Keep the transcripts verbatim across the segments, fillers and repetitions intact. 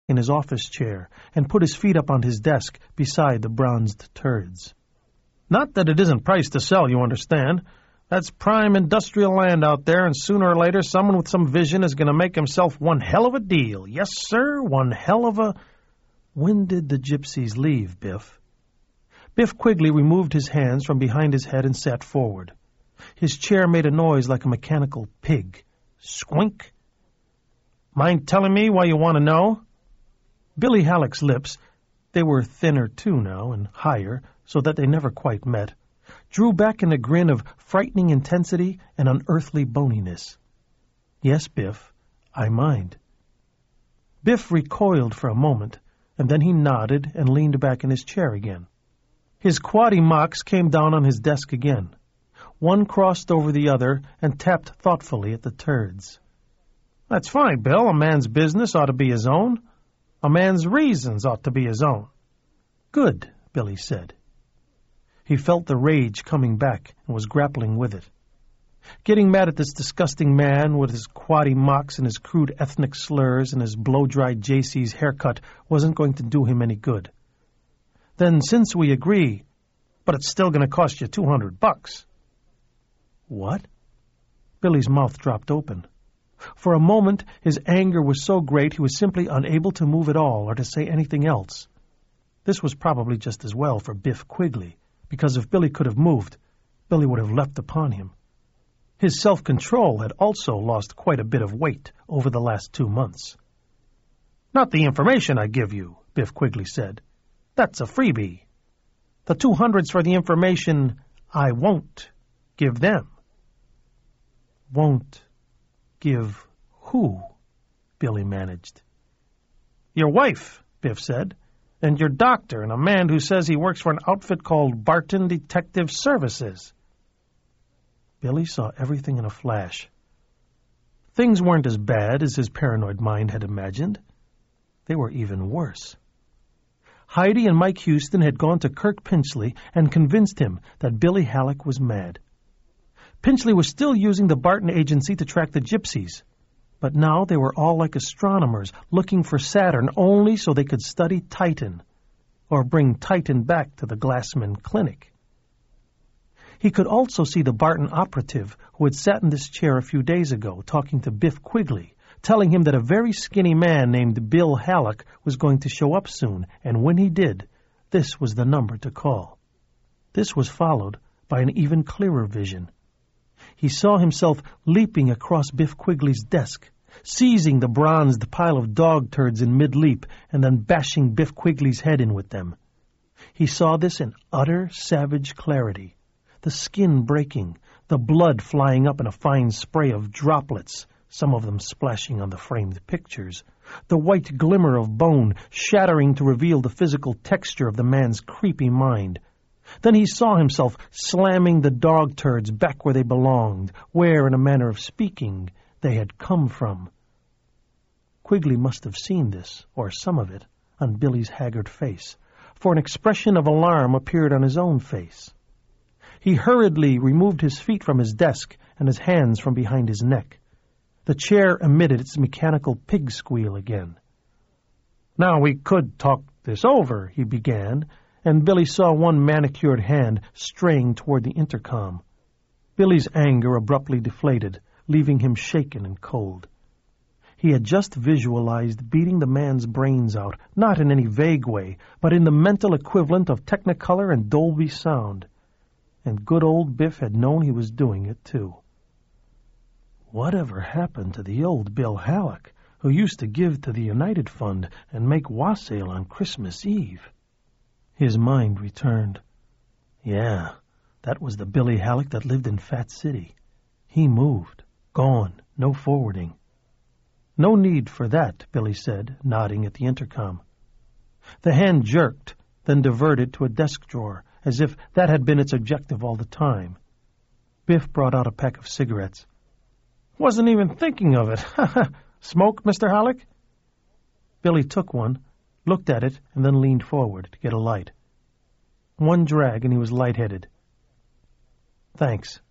in his office chair and put his feet up on his desk beside the bronzed turds. "Not that it isn't priced to sell, you understand. That's prime industrial land out there, and sooner or later someone with some vision is going to make himself one hell of a deal. Yes, sir, one hell of a—" "When did the gypsies leave, Biff?" Biff Quigley removed his hands from behind his head and sat forward. His chair made a noise like a mechanical pig. Squink. "Mind telling me why you want to know?" Billy Halleck's lips, they were thinner too now and higher, so that they never quite met, drew back in a grin of frightening intensity and unearthly boniness. "Yes, Biff, I mind." Biff recoiled for a moment, and then he nodded and leaned back in his chair again. His quaddy mocks came down on his desk again. One crossed over the other and tapped thoughtfully at the turds. "That's fine, Bill. A man's business ought to be his own. A man's reasons ought to be his own." "Good," Billy said. He felt the rage coming back and was grappling with it. Getting mad at this disgusting man with his quaddy mocks and his crude ethnic slurs and his blow-dried J C's haircut wasn't going to do him any good. "Then since we agree, but it's still going to cost you two hundred bucks. "What?" Billy's mouth dropped open. For a moment, his anger was so great he was simply unable to move at all or to say anything else. This was probably just as well for Biff Quigley, because if Billy could have moved, Billy would have leapt upon him. His self-control had also lost quite a bit of weight over the last two months. "Not the information I give you," Biff Quigley said. "That's a freebie. The two hundred's for the information I won't give them." "Won't give who?" Billy managed. "Your wife," Biff said, "and your doctor, and a man who says he works for an outfit called Barton Detective Services." Billy saw everything in a flash. Things weren't as bad as his paranoid mind had imagined. They were even worse. Heidi and Mike Houston had gone to Kirk Pinchley and convinced him that Billy Halleck was mad. Pinchley was still using the Barton agency to track the gypsies, but now they were all like astronomers looking for Saturn only so they could study Titan, or bring Titan back to the Glassman Clinic. He could also see the Barton operative who had sat in this chair a few days ago talking to Biff Quigley, telling him that a very skinny man named Bill Halleck was going to show up soon, and when he did, this was the number to call. This was followed by an even clearer vision. He saw himself leaping across Biff Quigley's desk, seizing the bronzed pile of dog turds in mid-leap, and then bashing Biff Quigley's head in with them. He saw this in utter savage clarity, the skin breaking, the blood flying up in a fine spray of droplets, some of them splashing on the framed pictures, the white glimmer of bone shattering to reveal the physical texture of the man's creepy mind. Then he saw himself slamming the dog turds back where they belonged, where, in a manner of speaking, they had come from. Quigley must have seen this, or some of it, on Billy's haggard face, for an expression of alarm appeared on his own face. He hurriedly removed his feet from his desk and his hands from behind his neck. The chair emitted its mechanical pig squeal again. "Now we could talk this over," he began, and Billy saw one manicured hand straying toward the intercom. Billy's anger abruptly deflated, leaving him shaken and cold. He had just visualized beating the man's brains out, not in any vague way, but in the mental equivalent of Technicolor and Dolby sound. And good old Biff had known he was doing it, too. Whatever happened to the old Bill Halleck, who used to give to the United Fund and make wassail on Christmas Eve? His mind returned. Yeah, that was the Billy Halleck that lived in Fat City. He moved. Gone. No forwarding. "No need for that," Billy said, nodding at the intercom. The hand jerked, then diverted to a desk drawer, as if that had been its objective all the time. Biff brought out a pack of cigarettes. "Wasn't even thinking of it. Smoke, Mister Halleck?" Billy took one, looked at it, and then leaned forward to get a light. One drag, and he was lightheaded. "Thanks."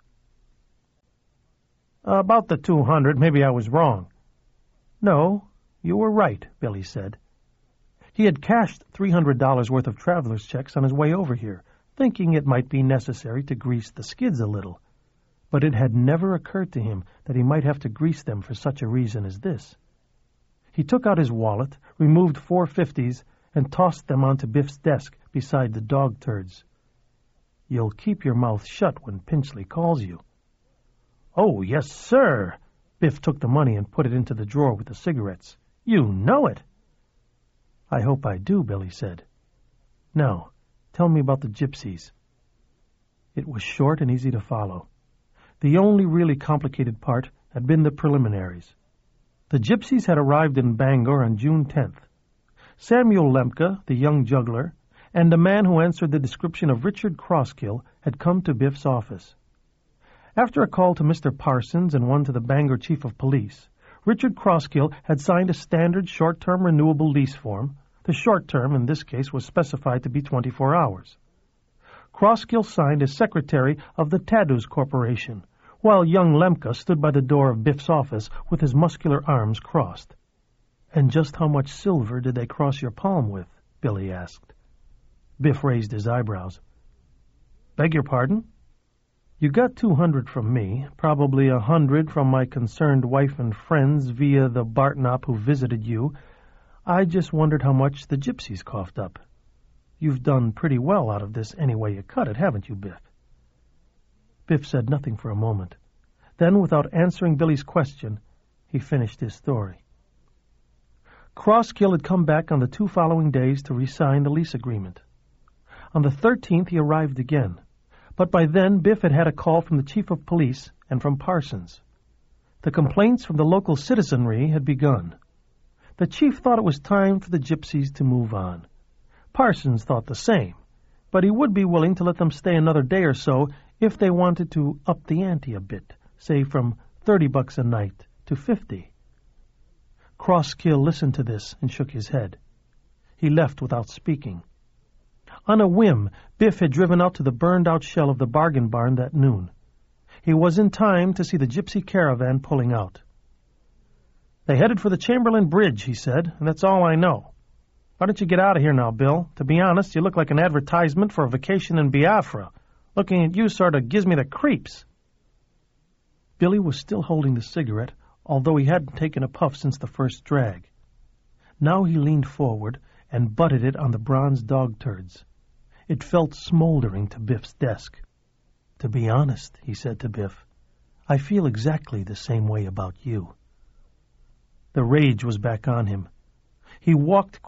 "About the two hundred, maybe I was wrong." "No, you were right," Billy said. He had cashed three hundred dollars worth of traveler's checks on his way over here, thinking it might be necessary to grease the skids a little. But it had never occurred to him that he might have to grease them for such a reason as this. He took out his wallet, removed four fifties, and tossed them onto Biff's desk beside the dog turds. "You'll keep your mouth shut when Pinchley calls you." "Oh, yes, sir." Biff took the money and put it into the drawer with the cigarettes. "You know it." "I hope I do," Billy said. "Now, tell me about the gypsies." It was short and easy to follow. The only really complicated part had been the preliminaries. The gypsies had arrived in Bangor on June tenth. Samuel Lemke, the young juggler, and a man who answered the description of Richard Crosskill had come to Biff's office. After a call to Mister Parsons and one to the Bangor chief of police, Richard Crosskill had signed a standard short-term renewable lease form. The short term in this case was specified to be twenty-four hours. Crosskill signed as secretary of the Tadus Corporation, while young Lemke stood by the door of Biff's office with his muscular arms crossed. "And just how much silver did they cross your palm with?" Billy asked. Biff raised his eyebrows. "Beg your pardon?" "You got two hundred from me, probably a hundred from my concerned wife and friends via the Bartnop who visited you. I just wondered how much the gypsies coughed up. You've done pretty well out of this any way you cut it, haven't you, Biff?" Biff said nothing for a moment. Then, without answering Billy's question, he finished his story. Crosskill had come back on the two following days to re-sign the lease agreement. On the thirteenth he arrived again, but by then Biff had had a call from the chief of police and from Parsons. The complaints from the local citizenry had begun. The chief thought it was time for the gypsies to move on. Parsons thought the same, but he would be willing to let them stay another day or so if they wanted to up the ante a bit, say from thirty bucks a night to fifty. Crosskill listened to this and shook his head. He left without speaking. On a whim, Biff had driven out to the burned-out shell of the bargain barn that noon. He was in time to see the gypsy caravan pulling out. "They headed for the Chamberlain Bridge," he said, "and that's all I know. Why don't you get out of here now, Bill? To be honest, you look like an advertisement for a vacation in Biafra. Looking at you sort of gives me the creeps." Billy was still holding the cigarette, although he hadn't taken a puff since the first drag. Now he leaned forward and butted it on the bronze dog turds. It felt smoldering to Biff's desk. "To be honest," he said to Biff, "I feel exactly the same way about you." The rage was back on him. He walked